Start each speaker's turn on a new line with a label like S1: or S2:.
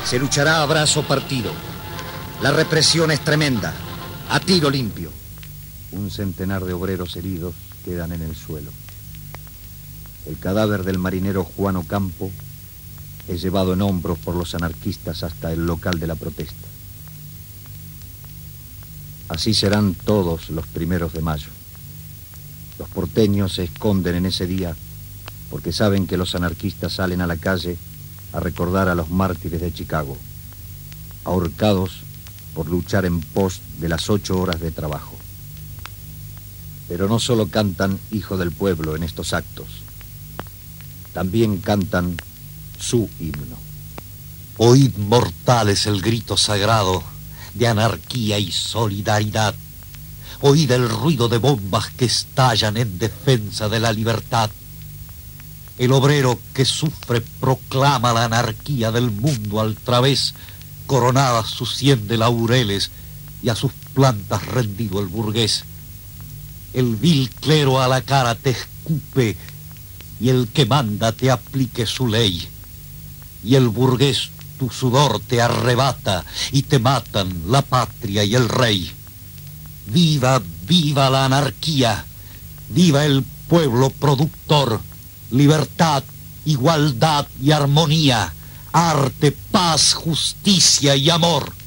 S1: Se luchará a brazo partido. La represión es tremenda. A tiro limpio.
S2: Un centenar de obreros heridos quedan en el suelo. El cadáver del marinero Juan Ocampo es llevado en hombros por los anarquistas hasta el local de la protesta. Así serán todos los 1 de mayo. Los porteños se esconden en ese día porque saben que los anarquistas salen a la calle a recordar a los mártires de Chicago, ahorcados por luchar en pos de las 8 horas de trabajo. Pero no solo cantan Hijo del Pueblo en estos actos, también cantan su himno.
S3: Oíd, mortales, el grito sagrado de anarquía y solidaridad. Oíd el ruido de bombas que estallan en defensa de la libertad. El obrero que sufre proclama la anarquía del mundo al través, coronada sus 100 de laureles, y a sus plantas rendido el burgués. El vil clero a la cara te escupe, y el que manda te aplique su ley. Y el burgués tu sudor te arrebata, y te matan la patria y el rey. Viva, viva la anarquía, viva el pueblo productor, libertad, igualdad y armonía, arte, paz, justicia y amor.